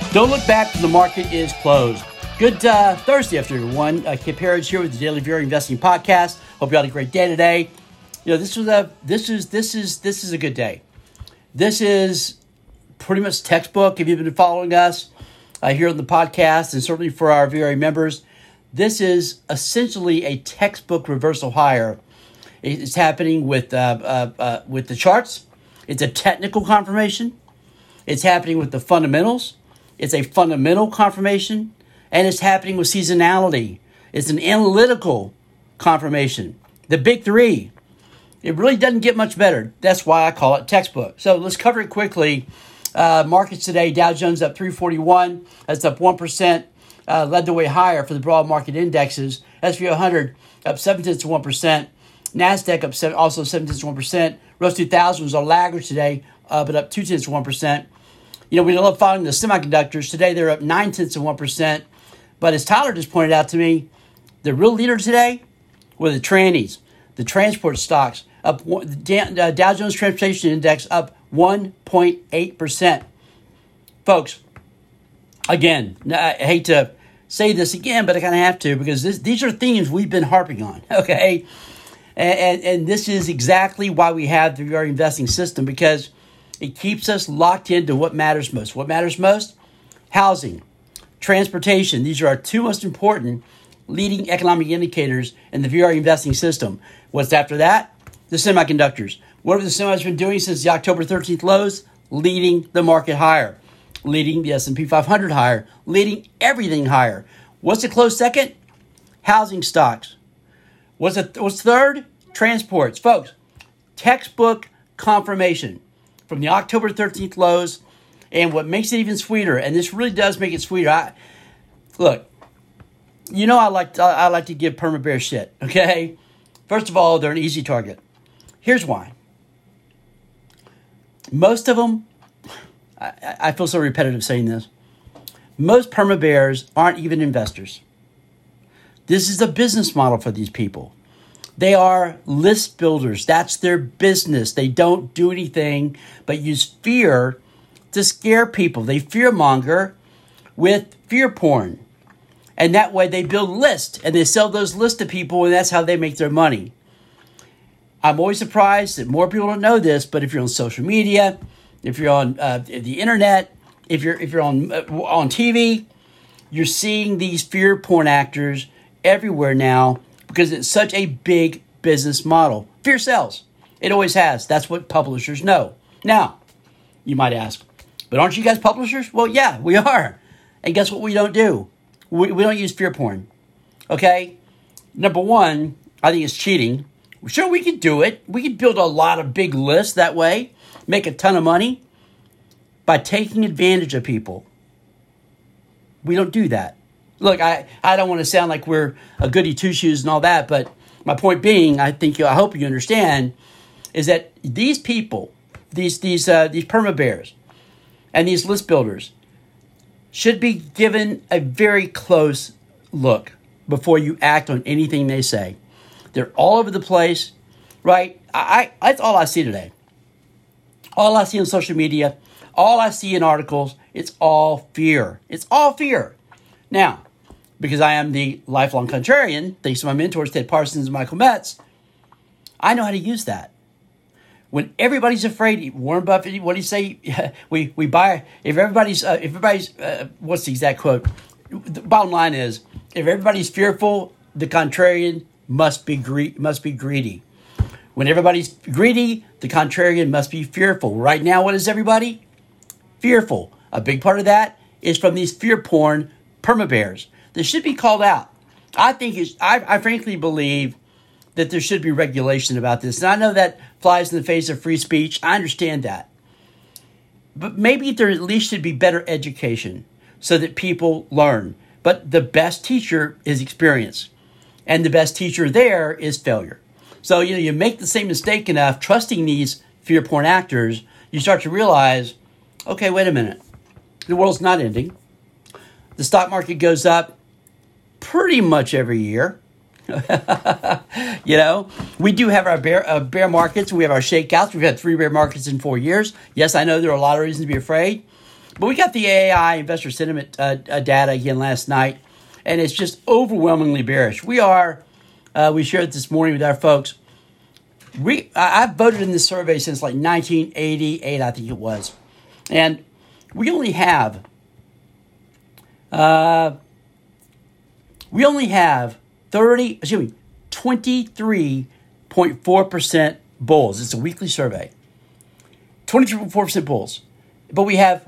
Don't look back when the market is closed. Good Thursday afternoon, everyone. Kip Herriage here with the Daily Viewer Investing Podcast. Hope you had a great day today. You know, this is a good day. This is pretty much textbook. If you've been following us here on the podcast, and certainly for our VRA members, this is essentially a textbook reversal higher. It's happening with the charts. It's a technical confirmation. It's happening with the fundamentals. It's a fundamental confirmation, and it's happening with seasonality. It's an analytical confirmation. The big three. It really doesn't get much better. That's why I call it textbook. So let's cover it quickly. Markets today, Dow Jones up 341. That's up 1%. Led the way higher for the broad market indexes. S&P 100 up 0.7%. NASDAQ up also 0.7%. Russell 2000 was a laggard today, but up 0.2%. You know, we love following the semiconductors. Today, they're up 0.9%. But as Tyler just pointed out to me, the real leader today were the trannies, the transport stocks. Up Dow Jones Transportation Index up 1.8%. Folks, again, I hate to say this again, but I kind of have to because these are themes we've been harping on, okay? And this is exactly why we have the VR investing system, because it keeps us locked into what matters most. What matters most? Housing, transportation. These are our two most important leading economic indicators in the VR investing system. What's after that? The semiconductors. What have the semis been doing since the October 13th lows? Leading the market higher, leading the S&P 500 higher, leading everything higher. What's a close second? Housing stocks. What's third? Transports. Folks, textbook confirmation from the October 13th lows. And what makes it even sweeter, and this really does make it sweeter. Look, you know I like to give perma bear shit, okay? First of all, they're an easy target. Here's why. Most of them, I feel so repetitive saying this, most perma bears aren't even investors. This is a business model for these people. They are list builders. That's their business. They don't do anything but use fear to scare people. They fearmonger with fear porn. And that way they build lists and they sell those lists to people, and that's how they make their money. I'm always surprised that more people don't know this, but if you're on social media, if you're on the internet, if you're on TV, you're seeing these fear porn actors everywhere now because it's such a big business model. Fear sells. It always has. That's what publishers know. Now, you might ask, but aren't you guys publishers? Well, yeah, we are. And guess what we don't do? We don't use fear porn. Okay? Number one, I think it's cheating. Sure, we could do it. We could build a lot of big lists that way, make a ton of money by taking advantage of people. We don't do that. Look, I don't want to sound like we're a goody two-shoes and all that, but my point being, I hope you understand, is that these people, these perma bears and these list builders should be given a very close look before you act on anything they say. They're all over the place, right? That's all I see today. All I see on social media, all I see in articles, it's all fear. It's all fear. Now, because I am the lifelong contrarian, thanks to my mentors, Ted Parsons and Michael Metz, I know how to use that. When everybody's afraid, Warren Buffett, what do you say? We buy, if everybody's, what's the exact quote? The bottom line is, if everybody's fearful, the contrarian must be greedy. When everybody's greedy, the contrarian must be fearful. Right now, what is everybody? Fearful. A big part of that is from these fear porn perma bears. They should be called out. I frankly believe that there should be regulation about this. And I know that flies in the face of free speech. I understand that. But maybe there at least should be better education so that people learn. But the best teacher is experience. And the best teacher there is failure. So, you make the same mistake enough trusting these fear porn actors, you start to realize, okay, wait a minute. The world's not ending. The stock market goes up pretty much every year. We do have our bear markets. We have our shakeouts. We've had 3 bear markets in 4 years. Yes, I know there are a lot of reasons to be afraid. But we got the AI investor sentiment data again last night, and it's just overwhelmingly bearish. We shared this morning with our folks. I've voted in this survey since like 1988, I think it was. And we only have 23.4% bulls. It's a weekly survey. 23.4% bulls. But we have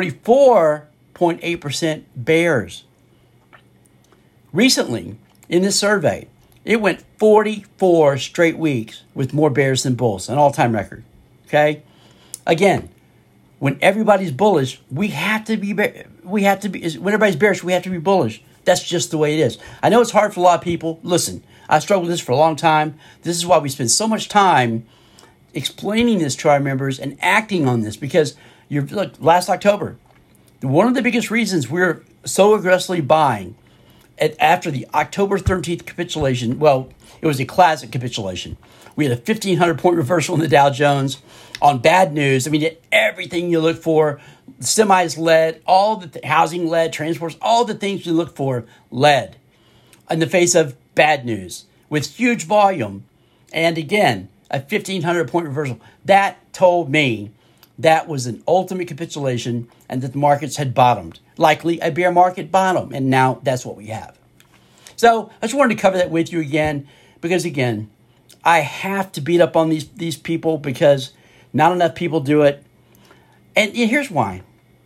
44.8% bears. Recently, in this survey, it went 44 straight weeks with more bears than bulls, an all-time record. Okay? Again, when everybody's bullish, when everybody's bearish, we have to be bullish. That's just the way it is. I know it's hard for a lot of people. Listen, I struggled with this for a long time. This is why we spend so much time explaining this to our members and acting on this, because look, last October, one of the biggest reasons we're so aggressively buying after the October 13th capitulation, well, it was a classic capitulation. We had a 1,500 point reversal in the Dow Jones on bad news. I mean, everything you look for, semis led, all the housing led, transports, all the things you look for led in the face of bad news with huge volume. And again, a 1,500 point reversal. That told me that was an ultimate capitulation and that the markets had bottomed. Likely a bear market bottom. And now that's what we have. So I just wanted to cover that with you again, because again, I have to beat up on these people because not enough people do it. And here's why.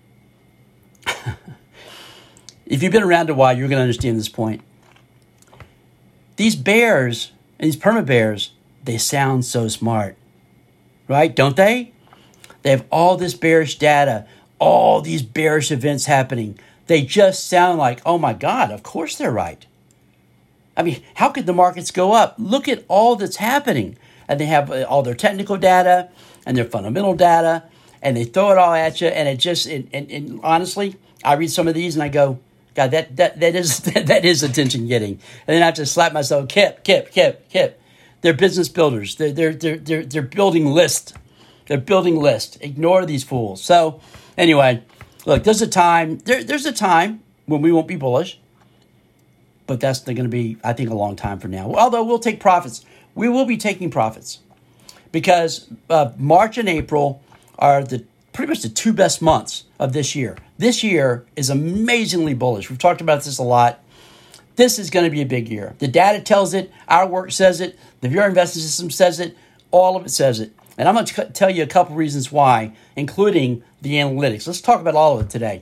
If you've been around a while, you're going to understand this point. These bears, and these perma bears, they sound so smart, right? Don't they? They have all this bearish data, all these bearish events happening. They just sound like, oh my God, of course they're right. I mean, how could the markets go up? Look at all that's happening. And they have all their technical data and their fundamental data, and they throw it all at you. And it just, and honestly, I read some of these and I go, God, that is attention getting. And then I have to slap myself, Kip. They're business builders. They're building lists. They're building lists. Ignore these fools. So anyway, look, there's a time when we won't be bullish. But that's going to be, I think, a long time from now. Although we'll take profits. We will be taking profits. Because March and April are pretty much the two best months of this year. This year is amazingly bullish. We've talked about this a lot. This is going to be a big year. The data tells it. Our work says it. The Bureau Investing System says it. All of it says it. And I'm going to tell you a couple reasons why, including the analytics. Let's talk about all of it today.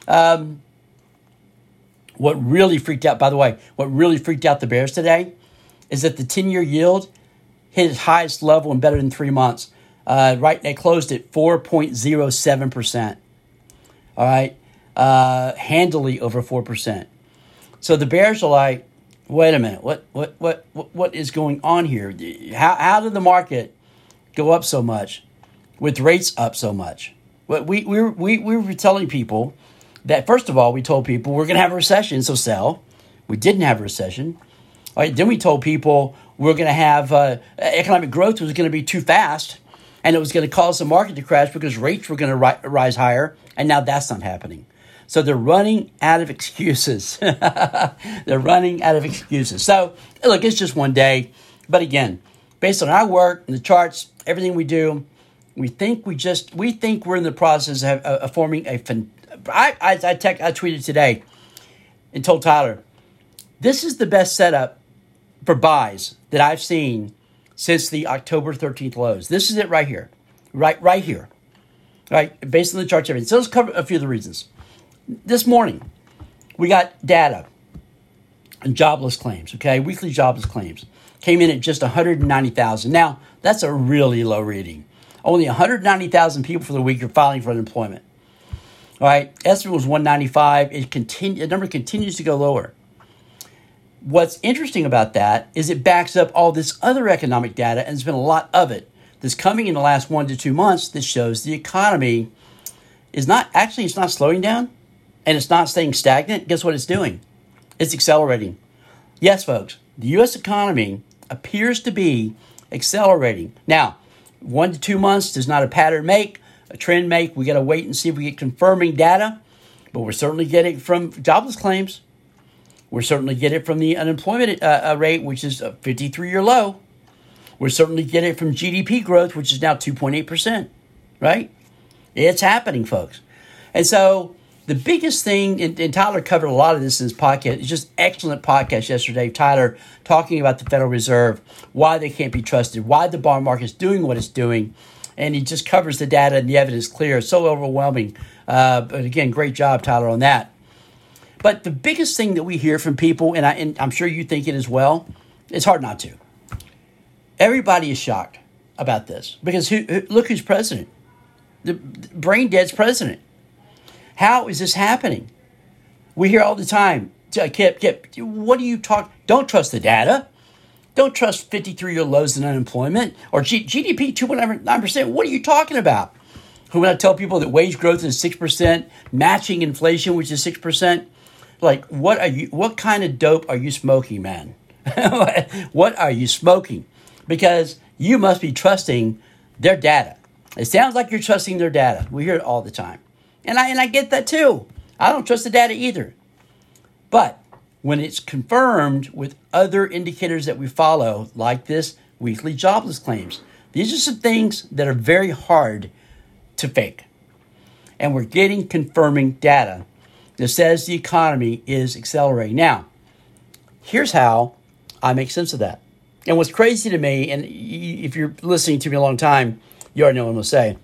What really freaked out the bears today is that the 10-year yield hit its highest level in better than 3 months. They closed at 4.07%. All right, handily over 4%. So the bears are like, wait a minute, what is going on here? How did the market go up so much with rates up so much? We were telling people that, first of all, we told people we're going to have a recession, so sell. We didn't have a recession. All right, then we told people we're going to have economic growth was going to be too fast, and it was going to cause the market to crash because rates were going to rise higher, and now that's not happening. So they're running out of excuses. So, look, it's just one day. But again, based on our work and the charts, everything we do, we think we're in the process of forming a. I tweeted today and told Tyler, this is the best setup for buys that I've seen since the October 13th lows. This is it right here. Right here. Right? Based on the charts, everything. So let's cover a few of the reasons. This morning, we got data and jobless claims, okay? Weekly jobless claims came in at just 190,000. Now, that's a really low reading. Only 190,000 people for the week are filing for unemployment. All right, estimate was 195. The number continues to go lower. What's interesting about that is it backs up all this other economic data, and there's been a lot of it that's coming in the last 1 to 2 months that shows the economy is not slowing down, and it's not staying stagnant. Guess what it's doing? It's accelerating. Yes, folks, the U.S. economy appears to be accelerating. Now, 1 to 2 months does not a pattern make, a trend make. We got to wait and see if we get confirming data, but we're certainly getting it from jobless claims. We're certainly getting it from the unemployment rate, which is a 53-year low. We're certainly getting it from GDP growth, which is now 2.8%, right? It's happening, folks. And so the biggest thing, and Tyler covered a lot of this in his podcast, it's just excellent podcast yesterday, Tyler, talking about the Federal Reserve, why they can't be trusted, why the bond market is doing what it's doing. And he just covers the data and the evidence clear. So overwhelming. But again, great job, Tyler, on that. But the biggest thing that we hear from people, and I'm sure you think it as well, it's hard not to. Everybody is shocked about this because look who's president. The brain dead's president. How is this happening? We hear all the time, Kip, what do you talk? Don't trust the data. Don't trust 53-year lows in unemployment or GDP 2.9%. What are you talking about? When I tell people that wage growth is 6%, matching inflation, which is 6%, like what kind of dope are you smoking, man? What are you smoking? Because you must be trusting their data. It sounds like you're trusting their data. We hear it all the time. And I get that too. I don't trust the data either. But when it's confirmed with other indicators that we follow, like this weekly jobless claims, these are some things that are very hard to fake. And we're getting confirming data that says the economy is accelerating. Now, here's how I make sense of that. And what's crazy to me, and if you're listening to me a long time, you already know what I'm going to say.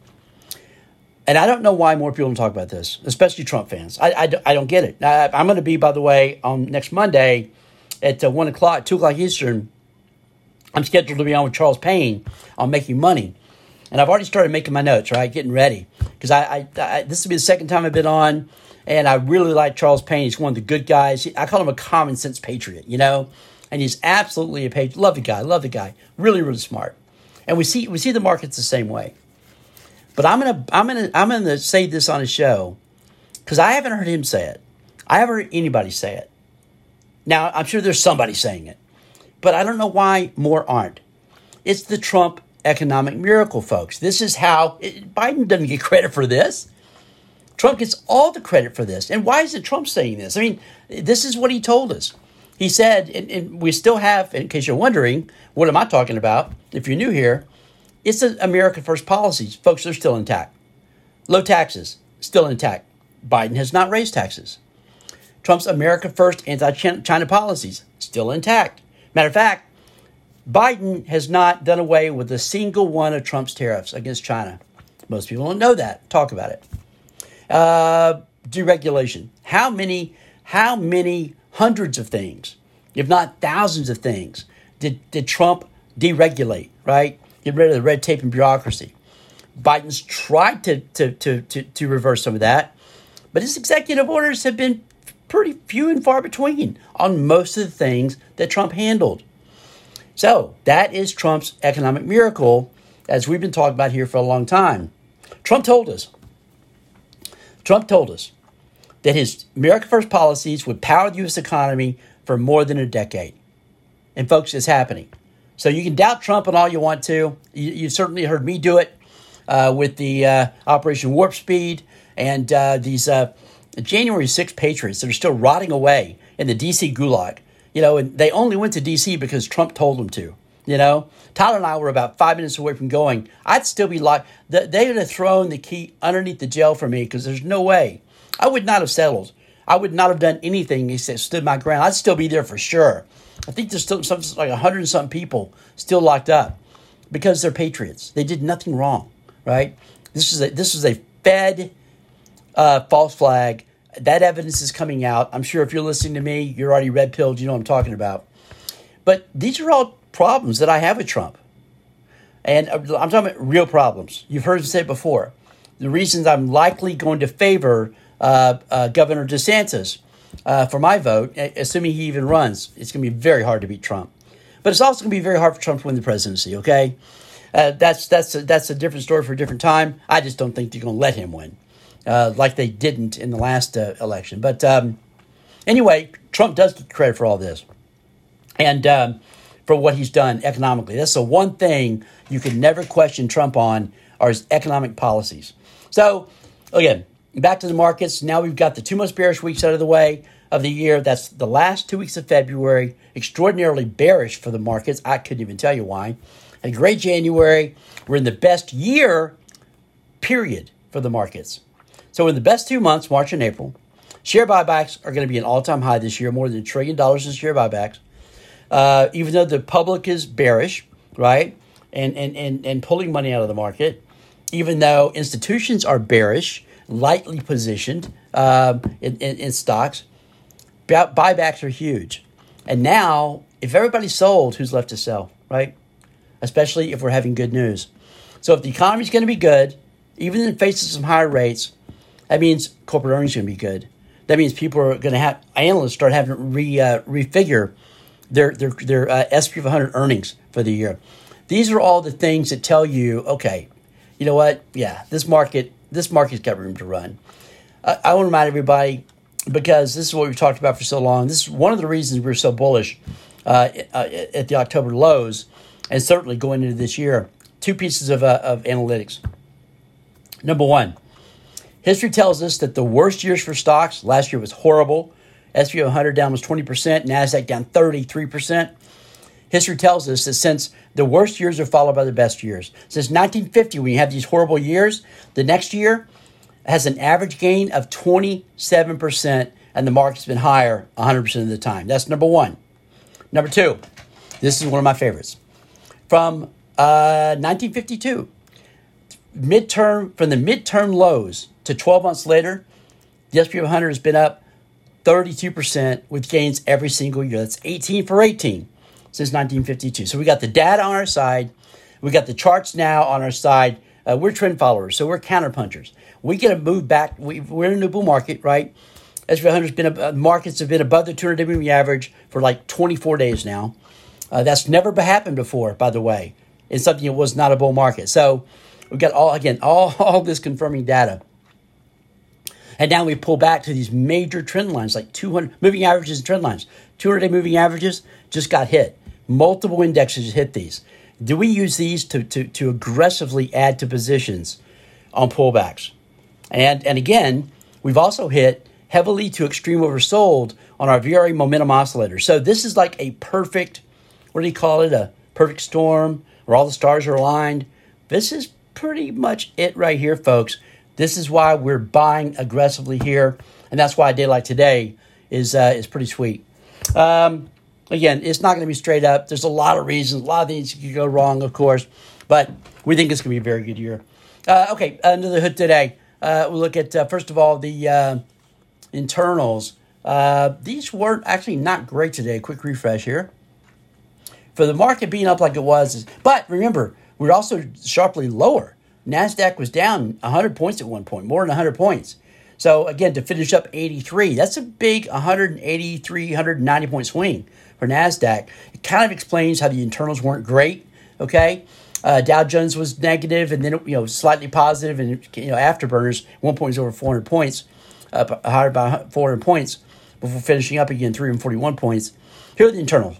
And I don't know why more people don't talk about this, especially Trump fans. I don't get it. I'm going to be, by the way, on next Monday at 1 o'clock, 2 o'clock Eastern. I'm scheduled to be on with Charles Payne on Making Money. And I've already started making my notes, right, getting ready. Because this will be the second time I've been on, and I really like Charles Payne. He's one of the good guys. I call him a common sense patriot, you know. And he's absolutely a patriot. Love the guy. Really, really smart. And we see the markets the same way. But I'm gonna say this on his show because I haven't heard him say it. I haven't heard anybody say it. Now I'm sure there's somebody saying it, but I don't know why more aren't. It's the Trump economic miracle, folks. This is how Biden doesn't get credit for this. Trump gets all the credit for this. And why is it Trump saying this? I mean, this is what he told us. He said, and we still have, in case you're wondering, what am I talking about? If you're new here, it's the America First policies. Folks, they're still intact. Low taxes, still intact. Biden has not raised taxes. Trump's America First anti-China policies, still intact. Matter of fact, Biden has not done away with a single one of Trump's tariffs against China. Most people don't know that. Talk about it. Deregulation. How many hundreds of things, if not thousands of things, did Trump deregulate, right? Get rid of the red tape and bureaucracy. Biden's tried to reverse some of that, but his executive orders have been pretty few and far between on most of the things that Trump handled. So that is Trump's economic miracle, as we've been talking about here for a long time. Trump told us that his America First policies would power the U.S. economy for more than a decade. And folks, it's happening. So you can doubt Trump and all you want to. You certainly heard me do it with the Operation Warp Speed and these January 6th patriots that are still rotting away in the D.C. gulag. You know, and they only went to D.C. because Trump told them to. You know, Tyler and I were about 5 minutes away from going. I'd still be like, they would have thrown the key underneath the jail for me because there's no way. I would not have settled. I would not have done anything except stood my ground. I'd still be there for sure. I think there's still something like 100 and something people still locked up because they're patriots. They did nothing wrong, right? This is a Fed false flag. That evidence is coming out. I'm sure if you're listening to me, you're already red-pilled. You know what I'm talking about. But these are all problems that I have with Trump. And I'm talking about real problems. You've heard me say it before. The reasons I'm likely going to favor Governor DeSantis for my vote, assuming he even runs, it's going to be very hard to beat Trump. But it's also going to be very hard for Trump to win the presidency, okay? That's a different story for a different time. I just don't think they're going to let him win, like they didn't in the last election. But anyway, Trump does get credit for all this. And for what he's done economically. That's the one thing you can never question Trump on, are his economic policies. So, again, back to the markets. Now we've got the 2 most bearish weeks out of the way of the year. That's the last 2 weeks of February. Extraordinarily bearish for the markets. I couldn't even tell you why. A great January. We're in the best year, period, for the markets. So in the best 2 months, March and April, share buybacks are going to be an all-time high this year, more than $1 trillion in share buybacks. Even though the public is bearish, right, and pulling money out of the market, even though institutions are bearish, lightly positioned in stocks, buybacks are huge. And now, if everybody's sold, who's left to sell, right? Especially if we're having good news. So if the economy's going to be good, even in the face of some higher rates, that means corporate earnings are going to be good. That means people are going to have, analysts start having to refigure their S&P 500 earnings for the year. These are all the things that tell you, okay, you know what? Yeah, this market's got room to run. I want to remind everybody, because this is what we've talked about for so long. This is one of the reasons we're so bullish at the October lows, and certainly going into this year. 2 pieces of analytics. Number one, history tells us that the worst years for stocks, last year was horrible. S&P 500 down was 20%, NASDAQ down 33%. History tells us that since the worst years are followed by the best years. Since 1950, when you have these horrible years, the next year has an average gain of 27%, and the market's been higher 100% of the time. That's number one. Number two, this is one of my favorites. From 1952, from the midterm lows to 12 months later, the S&P 500 has been up 32% with gains every single year. That's 18 for 18 since 1952. So we got the data on our side. We got the charts now on our side. We're trend followers, so we're counterpunchers. We get a move back. We're in a bull market, right? S&P 500's been markets have been above the 200-day moving average for like 24 days now. That's never happened before, by the way. It's something that was not a bull market. So we've got all this confirming data. And now we pull back to these major trend lines, like 200 moving averages and trend lines. 200-day moving averages just got hit. Multiple indexes hit these. Do we use these to aggressively add to positions on pullbacks? And again, we've also hit heavily to extreme oversold on our VRA momentum oscillator. So this is like a perfect, what do you call it? A perfect storm where all the stars are aligned. This is pretty much it right here, folks. This is why we're buying aggressively here, and that's why a day like today is pretty sweet. Again, it's not going to be straight up. There's a lot of reasons, a lot of things could go wrong, of course, but we think it's going to be a very good year. Okay, under the hood today, we'll look at, first of all, the internals. These weren't actually not great today. Quick refresh here. For the market being up like it was, but remember, we're also sharply lower. NASDAQ was down 100 points at one point, more than 100 points. So, again, to finish up 83, that's a big 183, 190 point swing for NASDAQ. It kind of explains how the internals weren't great, okay? Dow Jones was negative and then, slightly positive, and, afterburners, 1 point is over 400 points, higher by 400 points before finishing up again, 341 points. Here are the internals.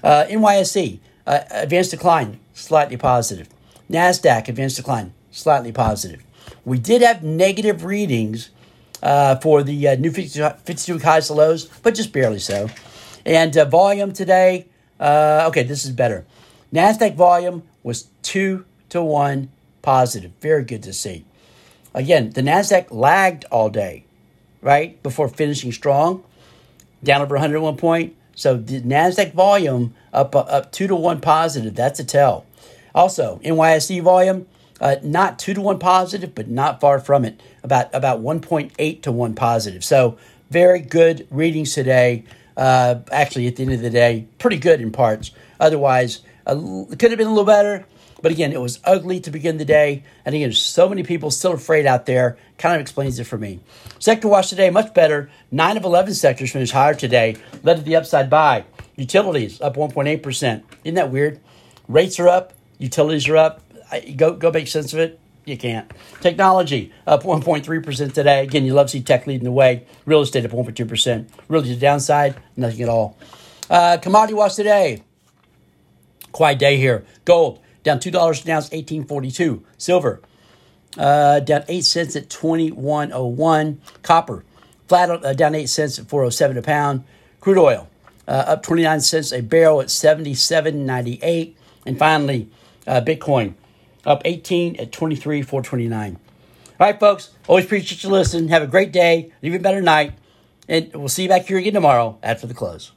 NYSE, advanced decline, slightly positive. NASDAQ, advanced decline, slightly positive. We did have negative readings for the new 52-week highs to lows, but just barely so. And volume today, this is better. NASDAQ volume was 2-to-1 positive. Very good to see. Again, the NASDAQ lagged all day, right, before finishing strong, down over 101 point. So the NASDAQ volume up 2-to-1 positive. That's a tell. Also, NYSE volume, not 2-to-1 positive, but not far from it. About 1.8-to-1 positive. So very good readings today. Actually, at the end of the day, pretty good in parts. Otherwise, it could have been a little better. But again, it was ugly to begin the day. And again, so many people still afraid out there. Kind of explains it for me. Sector watch today, much better. 9 of 11 sectors finished higher today. Led to the upside by utilities, up 1.8%. Isn't that weird? Rates are up. Utilities are up. Go make sense of it. You can't. Technology, up 1.3% today. Again, you love to see tech leading the way. Real estate up 1.2%. Really, the downside, nothing at all. Commodity watch today. Quiet day here. Gold down $2 an ounce, 18.42. Silver down 8 cents at 21.01. Copper flat down 8 cents at 4.07 a pound. Crude oil up 29 cents a barrel at 77.98. And finally, Bitcoin up 18 at 23,429. All right, folks. Always appreciate you listening. Have a great day, an even better night, and we'll see you back here again tomorrow after the close.